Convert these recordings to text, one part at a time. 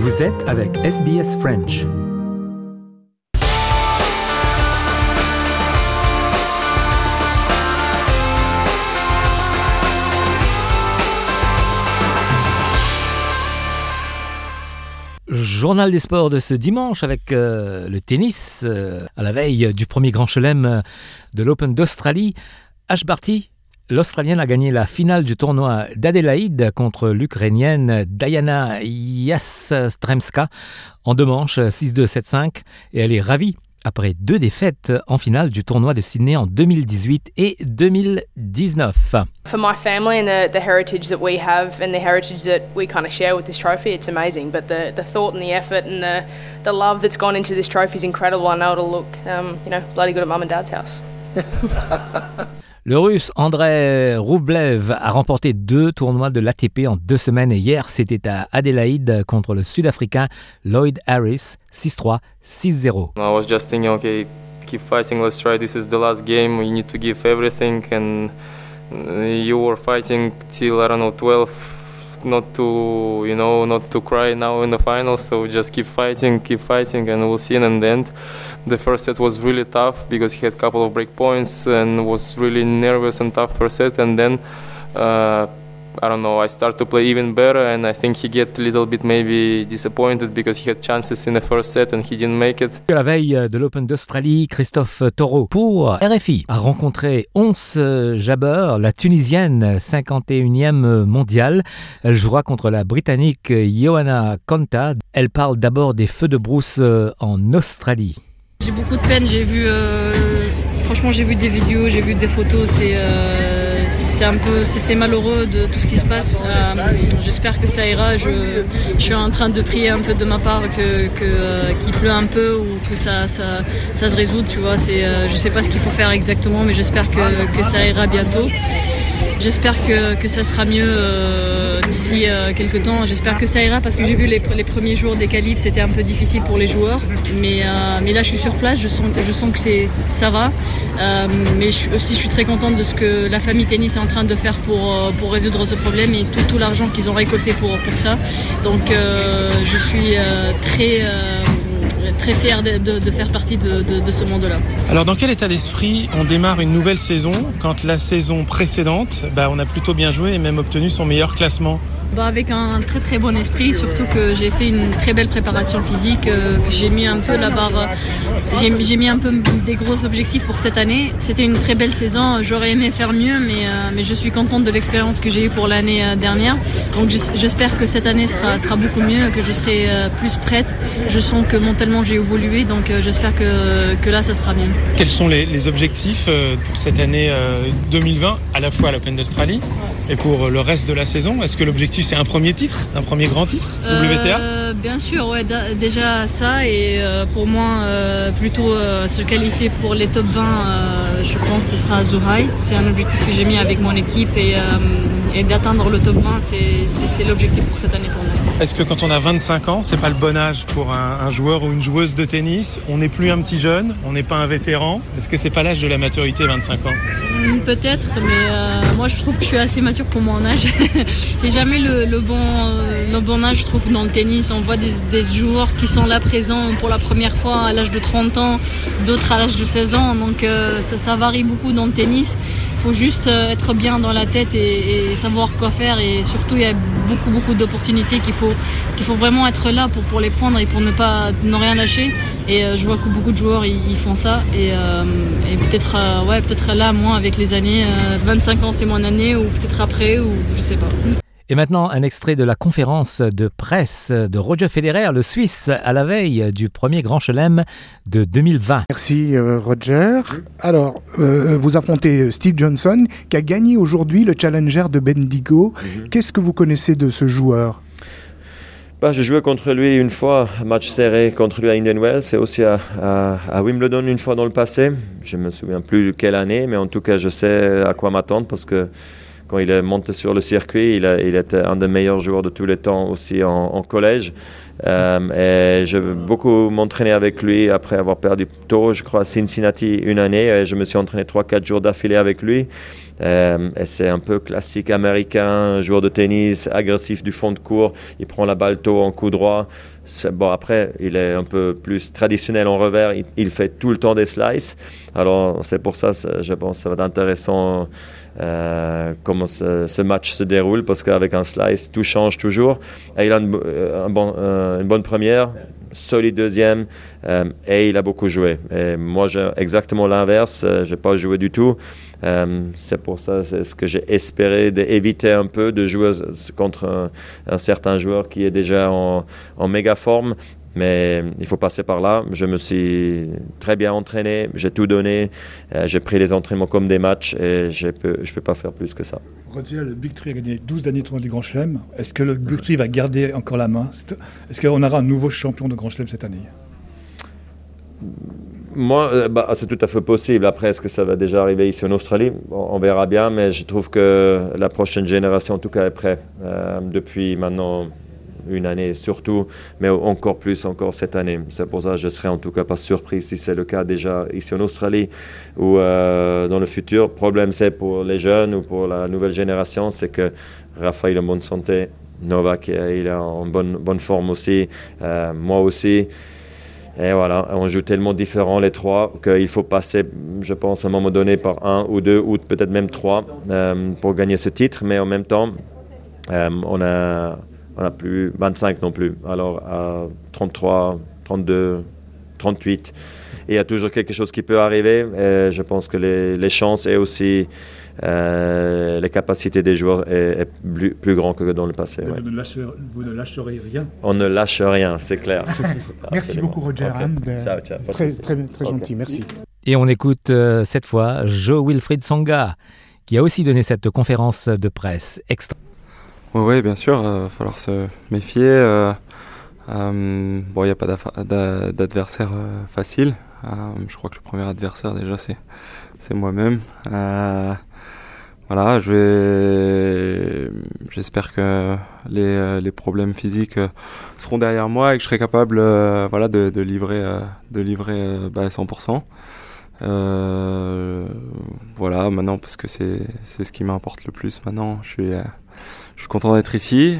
Vous êtes avec SBS French. Journal des sports de ce dimanche avec le tennis à la veille du premier grand chelem de l'Open d'Australie. Ash Barty, l'Australienne, a gagné la finale du tournoi d'Adélaïde contre l'Ukrainienne Diana Yastremska en 2 manches, 6-2, 7-5, et elle est ravie après 2 défaites en finale du tournoi de Sydney en 2018 et 2019. For my family and the heritage that we have and the heritage that we kind of share with this trophy, it's amazing. But the thought and the effort and the love that's gone into this trophy is incredible. I know it'll look, bloody good at mum and dad's house. Le Russe Andrei Rublev a remporté 2 tournois de l'ATP en 2 semaines et hier c'était à Adélaïde contre le Sud-Africain Lloyd Harris, 6-3, 6-0. I was just thinking, okay, keep fighting, let's try, this is the last game, you need to give everything, and you were fighting till, 12, not to cry now in the final, so just keep fighting, and we'll see. And in the end, the first set was really tough because he had a couple of break points and was really nervous and tough first set, and then I start to play even better, and I think he get a little bit maybe disappointed because he had chances in the first set and he didn't make it. La veille de l'Open d'Australie, Christophe Taureau pour RFI a rencontré Ons Jabeur, la Tunisienne 51e mondiale. Elle jouera contre la Britannique Johanna Konta. Elle parle d'abord des feux de brousse en Australie. J'ai beaucoup de peine, j'ai vu des vidéos, j'ai vu des photos, c'est malheureux de tout ce qui se passe. J'espère que ça ira. Je suis en train de prier un peu de ma part qu'il pleut un peu ou que ça se résout, tu vois. Je sais pas ce qu'il faut faire exactement, mais j'espère que ça ira bientôt. J'espère que ça sera mieux d'ici quelques temps. J'espère que ça ira parce que j'ai vu les premiers jours des qualifs, c'était un peu difficile pour les joueurs. Mais là, je suis sur place, je sens que ça va. Mais je suis très contente de ce que la famille tennis est en train de faire pour résoudre ce problème et tout l'argent qu'ils ont récolté pour ça. Donc, je suis très fière de faire partie de ce monde-là. Alors dans quel état d'esprit on démarre une nouvelle saison quand la saison précédente, on a plutôt bien joué et même obtenu son meilleur classement? Avec un très très bon esprit, surtout que j'ai fait une très belle préparation physique, que j'ai mis un peu la barre, j'ai mis un peu des gros objectifs pour cette année. C'était une très belle saison, j'aurais aimé faire mieux, mais je suis contente de l'expérience que j'ai eue pour l'année dernière. Donc j'espère que cette année sera beaucoup mieux, que je serai plus prête. Je sens que mentalement j'ai évolué, donc j'espère que là ça sera bien. Quels sont les objectifs pour cette année 2020, à la fois à l'Open d'Australie et pour le reste de la saison? Est-ce que l'objectif c'est un premier titre, un premier grand titre, WTA? Bien sûr, ouais, déjà ça, et pour moi plutôt se qualifier pour les top 20, je pense que ce sera à Zhuhai. C'est un objectif que j'ai mis avec mon équipe et d'atteindre le top 20, c'est l'objectif pour cette année pour moi. Est-ce que quand on a 25 ans, c'est pas le bon âge pour un joueur ou une joueuse de tennis? On n'est plus un petit jeune, on n'est pas un vétéran. Est-ce que c'est pas l'âge de la maturité, 25 ans? Peut-être, mais moi je trouve que je suis assez mature pour mon âge. C'est jamais le bon âge, je trouve, dans le tennis. On voit des joueurs qui sont là présents pour la première fois à l'âge de 30 ans, d'autres à l'âge de 16 ans, donc ça varie beaucoup dans le tennis. Il faut juste être bien dans la tête et savoir quoi faire, et surtout il y a beaucoup d'opportunités qu'il faut vraiment être là pour les prendre et pour ne rien lâcher. Et je vois que beaucoup de joueurs ils font ça, et peut-être là, moi avec les années, 25 ans c'est mon année, ou peut-être après, ou je sais pas. Et maintenant, un extrait de la conférence de presse de Roger Federer, le Suisse, à la veille du premier Grand Chelem de 2020. Merci Roger. Alors, vous affrontez Steve Johnson, qui a gagné aujourd'hui le Challenger de Bendigo. Qu'est-ce que vous connaissez de ce joueur? Je jouais contre lui une fois, match serré contre lui à Indian Wells, et aussi à Wimbledon une fois dans le passé. Je ne me souviens plus quelle année, mais en tout cas, je sais à quoi m'attendre, parce que quand il est monté sur le circuit, il était un des meilleurs joueurs de tous les temps aussi en collège. Et j'ai beaucoup m'entraîné avec lui après avoir perdu tôt, je crois, à Cincinnati une année. Et je me suis entraîné 3-4 jours d'affilée avec lui. Et c'est un peu classique américain, joueur de tennis, agressif du fond de court. Il prend la balle tôt en coup droit. Bon, après, il est un peu plus traditionnel en revers. Il fait tout le temps des slices. Alors, c'est pour ça, je pense que ça va être intéressant comment ce match se déroule, parce qu'avec un slice, tout change toujours. Et il a une bonne première, solide deuxième, et il a beaucoup joué. Et moi, j'ai exactement l'inverse. Je n'ai pas joué du tout. C'est pour ça, c'est ce que j'ai espéré, d'éviter un peu de jouer contre un certain joueur qui est déjà en méga forme. Mais il faut passer par là. Je me suis très bien entraîné, j'ai tout donné, j'ai pris les entraînements comme des matchs et je peux pas faire plus que ça. Roger, le Big Three a gagné 12 derniers tournois du Grand Chelem. Est-ce que le Big Three va garder encore la main? Est-ce qu'on aura un nouveau champion de Grand Chelem cette année? Moi, c'est tout à fait possible. Après, est-ce que ça va déjà arriver ici en Australie? On verra bien, mais je trouve que la prochaine génération, en tout cas, est prête. Depuis maintenant une année surtout, mais encore plus cette année. C'est pour ça que je ne serais en tout cas pas surpris si c'est le cas déjà ici en Australie ou dans le futur. Le problème, c'est pour les jeunes ou pour la nouvelle génération, c'est que Rafa il est en bonne santé, Novak il est en bonne forme aussi, moi aussi. Et voilà, on joue tellement différents les trois qu'il faut passer, je pense, à un moment donné par un ou deux ou peut-être même trois pour gagner ce titre. Mais en même temps, on n'a plus 25 non plus. Alors à 33, 32, 38, il y a toujours quelque chose qui peut arriver. Et je pense que les chances et aussi les capacités des joueurs est plus grand que dans le passé. Ouais. Vous ne lâcherez rien. On ne lâche rien, c'est clair. Merci beaucoup Roger. Okay. Ciao. Très gentil, merci. Et on écoute cette fois Jo-Wilfried Tsonga, qui a aussi donné cette conférence de presse extra. Oui, bien sûr, il va falloir se méfier. Bon, il n'y a pas d'adversaire facile. Je crois que le premier adversaire, déjà, c'est moi-même. Voilà, j'espère que les problèmes physiques seront derrière moi et que je serai capable de livrer à 100%. Voilà, maintenant, parce que c'est ce qui m'importe le plus maintenant. Je suis content d'être ici.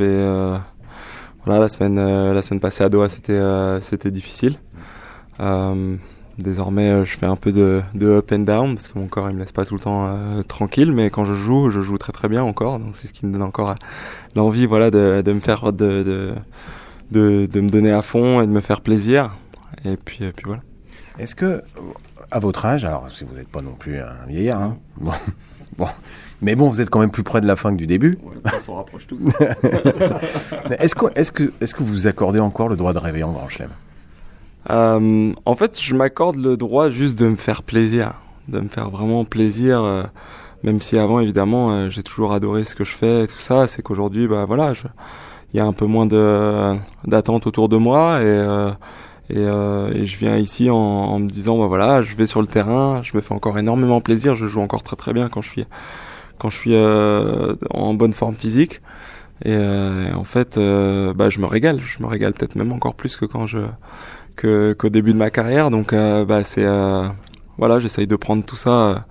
La semaine passée à Doha, c'était difficile. Désormais, je fais un peu de up and down parce que mon corps il me laisse pas tout le temps tranquille. Mais quand je joue très très bien encore. Donc c'est ce qui me donne encore l'envie, de me faire de me donner à fond et de me faire plaisir. Et puis voilà. Est-ce que, à votre âge, alors si vous n'êtes pas non plus un vieillard, hein, bon. Mais bon, vous êtes quand même plus près de la fin que du début. Ouais, on s'en rapproche tous. Est-ce que vous accordez encore le droit de rêver en Grand Chelem? En fait, je m'accorde le droit juste de me faire plaisir, de me faire vraiment plaisir. Même si avant, évidemment, j'ai toujours adoré ce que je fais et tout ça. C'est qu'aujourd'hui, il y a un peu moins d'attente autour de moi et je viens ici en me disant je vais sur le terrain, je me fais encore énormément plaisir, je joue encore très très bien quand je suis en bonne forme physique et en fait je me régale peut-être même encore plus que qu'au début de ma carrière. Donc j'essaye de prendre tout ça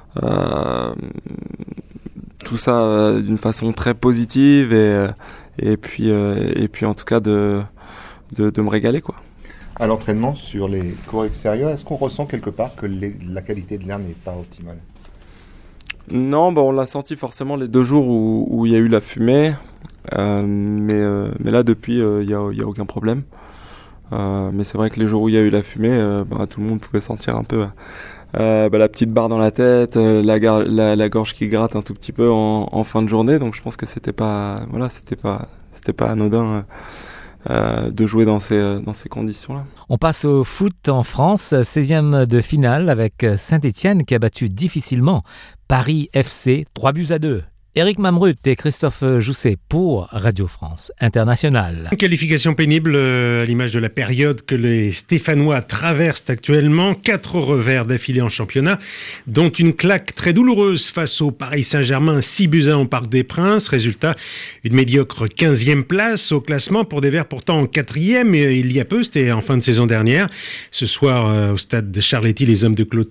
d'une façon très positive et puis en tout cas de me régaler quoi. À l'entraînement sur les cours extérieurs, est-ce qu'on ressent quelque part que la qualité de l'air n'est pas optimale? Non, on l'a senti forcément les 2 jours où il y a eu la fumée, mais là depuis il y a aucun problème. Mais c'est vrai que les jours où il y a eu la fumée, tout le monde pouvait sentir un peu la petite barre dans la tête, la gorge qui gratte un tout petit peu en fin de journée. Donc je pense que c'était pas anodin. De jouer dans ces conditions-là. On passe au foot en France, 16e de finale avec Saint-Étienne qui a battu difficilement Paris FC 3-2. Éric Mamrut et Christophe Jousset pour Radio France Internationale. Une qualification pénible à l'image de la période que les Stéphanois traversent actuellement. 4 revers d'affilée en championnat, dont une claque très douloureuse face au Paris Saint-Germain, 6-1 au Parc des Princes. Résultat, une médiocre 15e place au classement pour des Verts pourtant en 4e il y a peu, c'était en fin de saison dernière. Ce soir, au stade de Charletti, les hommes de Claude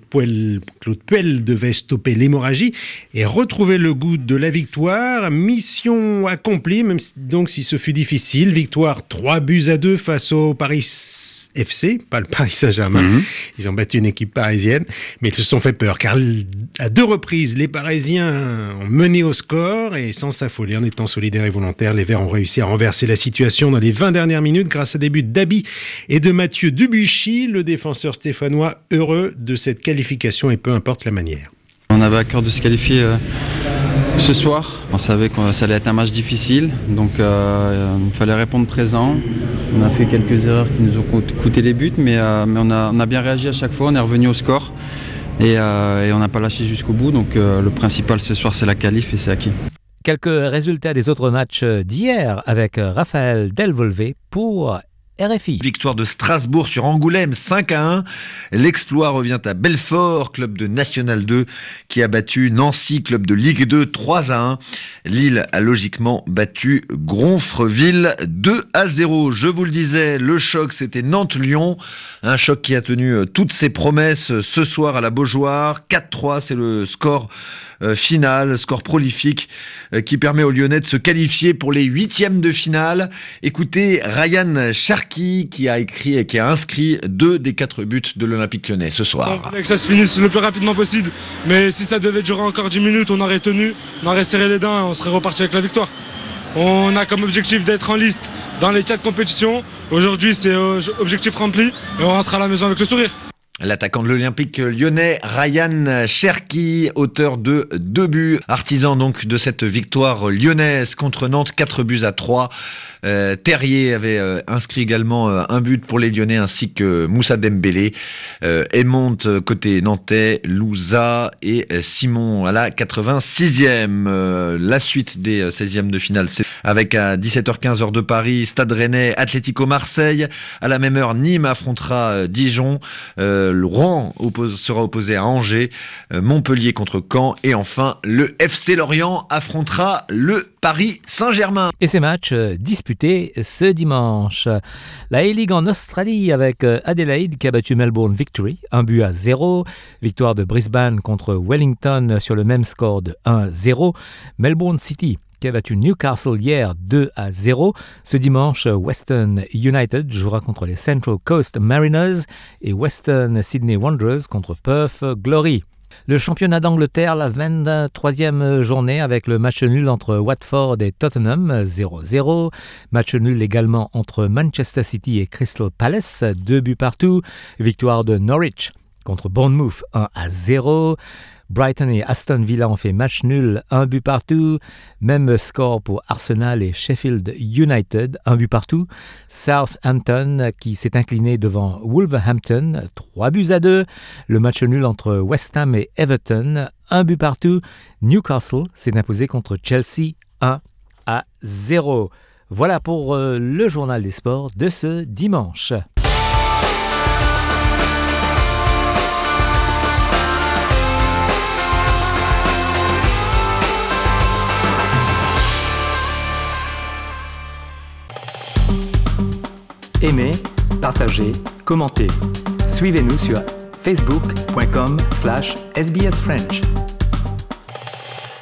Puel devaient stopper l'hémorragie et retrouver le goût de la victoire. Mission accomplie, même donc si ce fut difficile. Victoire 3-2 face au Paris FC, pas le Paris Saint-Germain. Ils ont battu une équipe parisienne, mais ils se sont fait peur car à 2 reprises, les Parisiens ont mené au score et sans s'affoler, en étant solidaires et volontaires, les Verts ont réussi à renverser la situation dans les 20 dernières minutes grâce à des buts d'Abi et de Mathieu Debuchy, le défenseur stéphanois heureux de cette qualification et peu importe la manière. On avait à cœur de se qualifier ce soir. On savait que ça allait être un match difficile, donc il fallait répondre présent. On a fait quelques erreurs qui nous ont coûté des buts, mais on a bien réagi à chaque fois, on est revenu au score et on n'a pas lâché jusqu'au bout. Donc le principal ce soir, c'est la qualif et c'est acquis. Quelques résultats des autres matchs d'hier avec Raphaël Delvolvé pour RFI. Victoire de Strasbourg sur Angoulême 5-1. L'exploit revient à Belfort, club de National 2 qui a battu Nancy, club de Ligue 2 3-1. Lille a logiquement battu Gonfreville 2-0. Je vous le disais, le choc c'était Nantes-Lyon. Un choc qui a tenu toutes ses promesses ce soir à la Beaujoire. 4-3, c'est le score final, score prolifique qui permet aux Lyonnais de se qualifier pour les 8e de finale. Écoutez Ryan Cherki qui a inscrit 2 des 4 buts de l'Olympique Lyonnais ce soir. Il fallait que ça se finisse le plus rapidement possible, mais si ça devait durer encore 10 minutes, on aurait tenu, on aurait serré les dents et on serait reparti avec la victoire. On a comme objectif d'être en liste dans les 4 compétitions. Aujourd'hui, c'est objectif rempli et on rentre à la maison avec le sourire. L'attaquant de l'Olympique lyonnais, Ryan Cherki, auteur de 2 buts, artisan donc de cette victoire lyonnaise contre Nantes, 4-3. Terrier avait inscrit également un but pour les Lyonnais ainsi que Moussa Dembélé, Aymont côté nantais, Louza et Simon à la 86e. La suite des 16e de finale, c'est avec à 17h15 heure de Paris, Stade Rennais, Atlético Marseille. À la même heure, Nîmes affrontera Dijon. Le Rouen sera opposé à Angers, Montpellier contre Caen et enfin le FC Lorient affrontera le Paris Saint-Germain. Et ces matchs disputés ce dimanche. La A-League en Australie avec Adelaide qui a battu Melbourne Victory 1-0. Victoire de Brisbane contre Wellington sur le même score de 1-0. Melbourne City qui a battu Newcastle hier 2-0. Ce dimanche, Western United jouera contre les Central Coast Mariners et Western Sydney Wanderers contre Perth Glory. Le championnat d'Angleterre, la 23e journée avec le match nul entre Watford et Tottenham, 0-0. Match nul également entre Manchester City et Crystal Palace, 2 buts partout. Victoire de Norwich contre Bournemouth, 1-0. Brighton et Aston Villa ont fait match nul, 1 but partout. Même score pour Arsenal et Sheffield United, 1 but partout. Southampton qui s'est incliné devant Wolverhampton, 3-2. Le match nul entre West Ham et Everton, 1 but partout. Newcastle s'est imposé contre Chelsea, 1-0. Voilà pour le journal des sports de ce dimanche. Aimez, partagez, commentez. Suivez-nous sur facebook.com/sbsfrench.